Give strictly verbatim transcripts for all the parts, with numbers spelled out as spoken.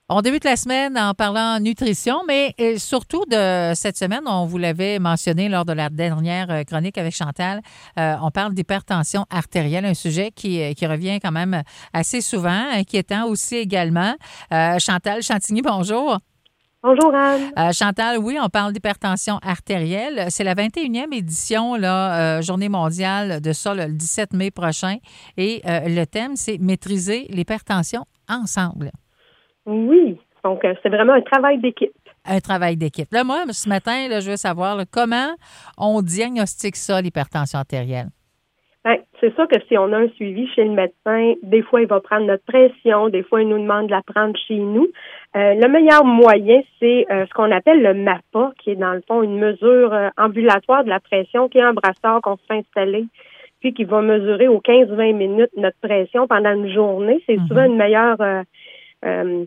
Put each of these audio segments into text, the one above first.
On débute la semaine en parlant nutrition, mais surtout de cette semaine, on vous l'avait mentionné lors de la dernière chronique avec Chantal, euh, on parle d'hypertension artérielle, un sujet qui, qui revient quand même assez souvent, inquiétant aussi également. Euh, Chantal Chantigny, bonjour. Bonjour Anne. Euh, Chantal, oui, on parle d'hypertension artérielle. C'est la vingt et unième édition, là, euh, Journée mondiale de ça, là, le dix-sept mai prochain. Et euh, le thème, c'est maîtriser l'hypertension ensemble. Oui, donc euh, c'est vraiment un travail d'équipe. Un travail d'équipe. Là, moi, ce matin, là, je veux savoir là, comment on diagnostique ça, l'hypertension artérielle. Bien, c'est sûr que si on a un suivi chez le médecin, des fois, il va prendre notre pression, des fois, il nous demande de la prendre chez nous. Euh, le meilleur moyen, c'est euh, ce qu'on appelle le MAPA, qui est dans le fond une mesure euh, ambulatoire de la pression, qui est un brassard qu'on se fait installer, puis qui va mesurer aux quinze à vingt minutes notre pression pendant une journée. C'est mm-hmm. souvent une meilleure... Euh, euh,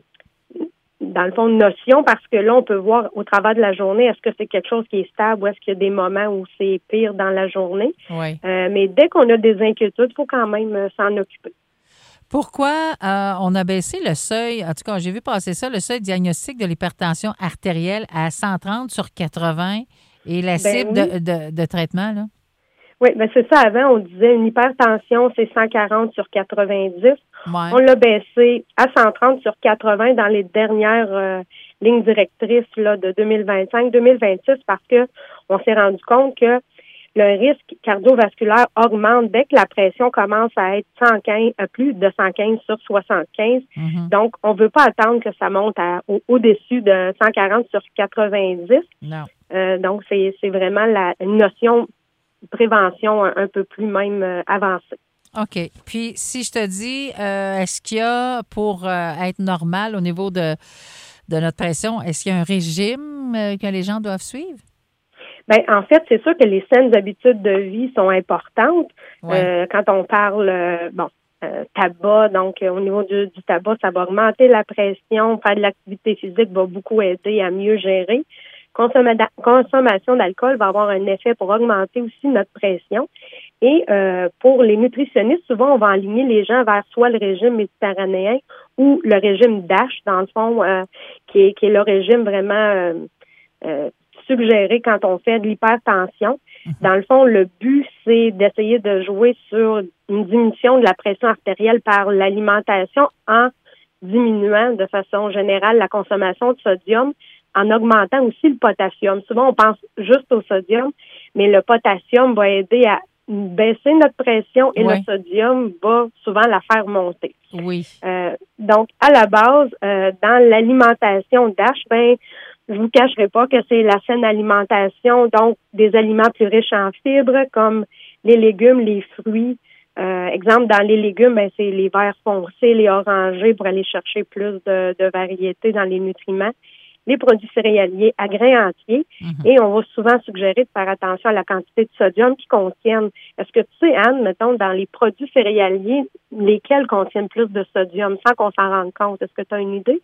dans le fond, une notion, parce que là, on peut voir au travers de la journée, est-ce que c'est quelque chose qui est stable ou est-ce qu'il y a des moments où c'est pire dans la journée. Oui. Euh, mais dès qu'on a des inquiétudes, il faut quand même euh, s'en occuper. Pourquoi euh, on a baissé le seuil, en tout cas, j'ai vu passer ça, le seuil diagnostic de l'hypertension artérielle à cent trente sur quatre-vingts et la cible ben oui. de, de, de traitement, là? Oui, bien c'est ça. Avant, on disait une hypertension, c'est cent quarante sur quatre-vingt-dix. Ouais. On l'a baissé à cent trente sur quatre-vingts dans les dernières euh, lignes directrices là, de deux mille vingt-cinq deux mille vingt-six parce que on s'est rendu compte que le risque cardiovasculaire augmente dès que la pression commence à être cent quinze, euh, plus de cent quinze sur soixante-quinze. Mm-hmm. Donc, on ne veut pas attendre que ça monte à, au, au-dessus de cent quarante sur quatre-vingt-dix. Non. Euh, donc, c'est, c'est vraiment la une notion prévention un, un peu plus même euh, avancée. OK. Puis, si je te dis, euh, est-ce qu'il y a, pour euh, être normal au niveau de, de notre pression, est-ce qu'il y a un régime euh, que les gens doivent suivre? Bien, en fait, c'est sûr que les saines habitudes de vie sont importantes. Ouais. Euh, quand on parle, euh, bon, euh, tabac, donc euh, au niveau du, du tabac, ça va augmenter la pression. Faire de l'activité physique va beaucoup aider à mieux gérer. Consommation, consommation d'alcool va avoir un effet pour augmenter aussi notre pression. Et euh, pour les nutritionnistes, souvent, on va aligner les gens vers soit le régime méditerranéen ou le régime DASH, dans le fond, euh, qui, est, qui est le régime vraiment euh, euh, suggéré quand on fait de l'hypertension. Mm-hmm. Dans le fond, le but, c'est d'essayer de jouer sur une diminution de la pression artérielle par l'alimentation en diminuant de façon générale la consommation de sodium, en augmentant aussi le potassium. Souvent, on pense juste au sodium, mais le potassium va aider à baisser notre pression et oui. le sodium va souvent la faire monter. Oui. Euh, donc, à la base, euh, dans l'alimentation DASH, ben, je vous cacherai pas que c'est la saine alimentation, donc des aliments plus riches en fibres, comme les légumes, les fruits. Euh, exemple, dans les légumes, ben, c'est les verts foncés, les orangés pour aller chercher plus de, de variété dans les nutriments. Les produits céréaliers à grains entiers. Mm-hmm. Et on va souvent suggérer de faire attention à la quantité de sodium qu'ils contiennent. Est-ce que tu sais, Anne, mettons, dans les produits céréaliers, lesquels contiennent plus de sodium sans qu'on s'en rende compte? Est-ce que tu as une idée?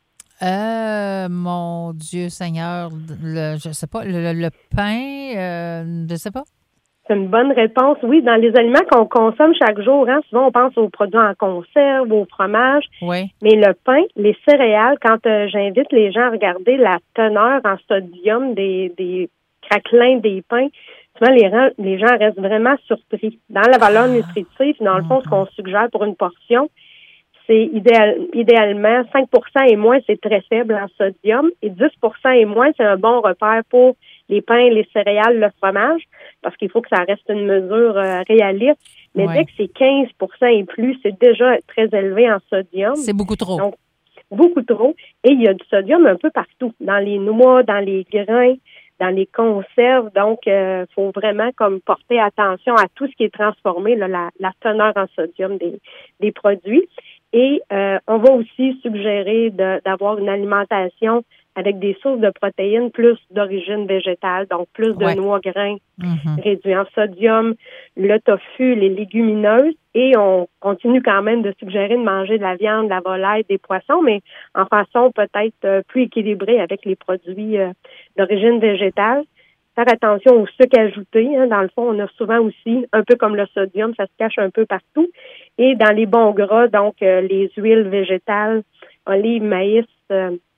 Euh, mon Dieu Seigneur, le, je sais pas, le, le pain, euh, je sais pas. C'est une bonne réponse. Oui, dans les aliments qu'on consomme chaque jour, hein, souvent on pense aux produits en conserve, au fromage. Oui. Mais le pain, les céréales, quand euh, j'invite les gens à regarder la teneur en sodium des, des craquelins des pains, souvent les, les gens restent vraiment surpris. Dans la valeur ah. nutritive, dans le fond, ce qu'on suggère pour une portion, c'est idéal, idéalement cinq pour cent et moins, c'est très faible en sodium. Et dix pour cent et moins, c'est un bon repère pour les pains, les céréales, le fromage, parce qu'il faut que ça reste une mesure euh, réaliste. Mais ouais. dès que c'est quinze pour cent et plus, c'est déjà très élevé en sodium. C'est beaucoup trop. Donc, beaucoup trop. Et il y a du sodium un peu partout, dans les noix, dans les grains, dans les conserves. Donc, il euh, faut vraiment comme porter attention à tout ce qui est transformé, là, la, la teneur en sodium des, des produits. Et euh, on va aussi suggérer de, d'avoir une alimentation avec des sources de protéines plus d'origine végétale, donc plus de ouais. noix, grains mm-hmm. réduits en sodium, le tofu, les légumineuses. Et on continue quand même de suggérer de manger de la viande, de la volaille, des poissons, mais en façon peut-être euh, plus équilibrée avec les produits euh, d'origine végétale. Faire attention au sucre ajouté. Hein. Dans le fond, on a souvent aussi, un peu comme le sodium, ça se cache un peu partout. Et dans les bons gras, donc euh, les huiles végétales, olives, maïs, euh,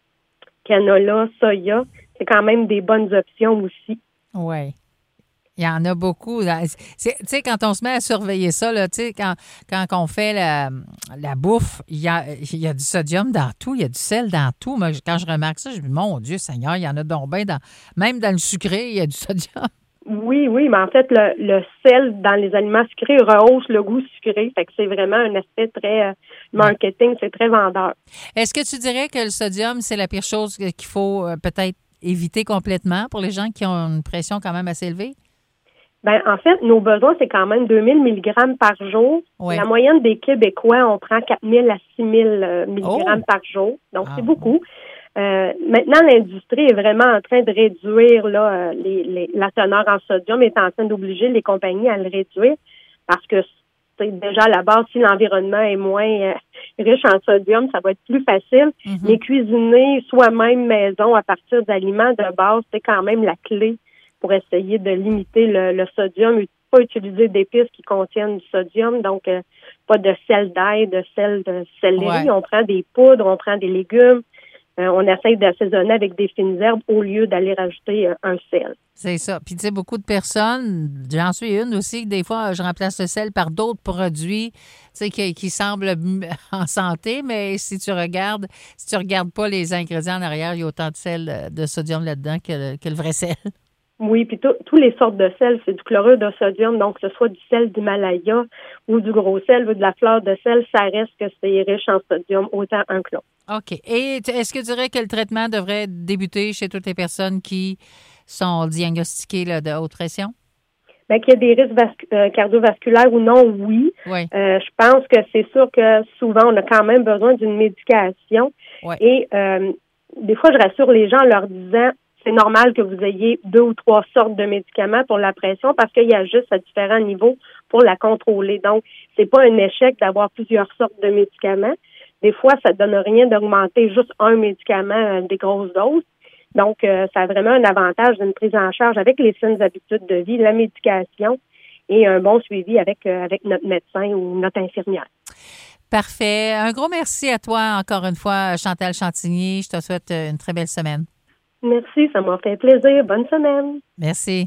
canola, soya, c'est quand même des bonnes options aussi. Oui. Il y en a beaucoup. Tu sais, quand on se met à surveiller ça, tu sais, quand, quand on fait la, la bouffe, il y a, il y a du sodium dans tout, il y a du sel dans tout. Moi, quand je remarque ça, je me dis, mon Dieu Seigneur, il y en a donc bien dans... Même dans le sucré, il y a du sodium. Oui, oui, mais en fait, le, le sel dans les aliments sucrés rehausse le goût sucré. Fait que c'est vraiment un aspect très euh, marketing, c'est très vendeur. Est-ce que tu dirais que le sodium, c'est la pire chose qu'il faut euh, peut-être éviter complètement pour les gens qui ont une pression quand même assez élevée? Ben, en fait, nos besoins, c'est quand même deux mille milligrammes par jour. Oui. La moyenne des Québécois, on prend quatre mille à six mille euh, milligrammes oh. par jour. Donc, ah. c'est beaucoup. Euh, maintenant, l'industrie est vraiment en train de réduire là, les, les, la teneur en sodium, est en train d'obliger les compagnies à le réduire parce que c'est déjà à la base, si l'environnement est moins euh, riche en sodium, ça va être plus facile. Mm-hmm. Mais cuisiner soi-même maison à partir d'aliments de base, c'est quand même la clé pour essayer de limiter le, le sodium, pas utiliser d'épices qui contiennent du sodium, donc euh, pas de sel d'ail, de sel de céleri. Ouais. On prend des poudres, on prend des légumes. Euh, on essaye d'assaisonner avec des fines herbes au lieu d'aller rajouter euh, un sel. C'est ça. Puis, tu sais, beaucoup de personnes, j'en suis une aussi, des fois, je remplace le sel par d'autres produits, tu sais, qui, qui semblent en santé, mais si tu regardes, si tu regardes pas les ingrédients en arrière, il y a autant de sel, de sodium là-dedans que le, que le vrai sel. Oui, puis tous les sortes de sel, c'est du chlorure de sodium, donc que ce soit du sel d'Himalaya ou du gros sel ou de la fleur de sel, ça reste que c'est riche en sodium, autant un que l'autre. OK. Et est-ce que tu dirais que le traitement devrait débuter chez toutes les personnes qui sont diagnostiquées là, de haute pression? Bien, qu'il y a des risques vascu- euh, cardiovasculaires ou non, oui. Oui. Euh, je pense que c'est sûr que souvent, on a quand même besoin d'une médication. Oui. Et euh, des fois, je rassure les gens en leur disant, c'est normal que vous ayez deux ou trois sortes de médicaments pour la pression parce qu'il y a juste à différents niveaux pour la contrôler. Donc, c'est pas un échec d'avoir plusieurs sortes de médicaments. Des fois, ça donne rien d'augmenter juste un médicament à des grosses doses. Donc, euh, ça a vraiment un avantage d'une prise en charge avec les saines habitudes de vie, la médication et un bon suivi avec, euh, avec notre médecin ou notre infirmière. Parfait. Un gros merci à toi encore une fois, Chantal Chantigny. Je te souhaite une très belle semaine. Merci, ça m'a fait plaisir. Bonne semaine. Merci.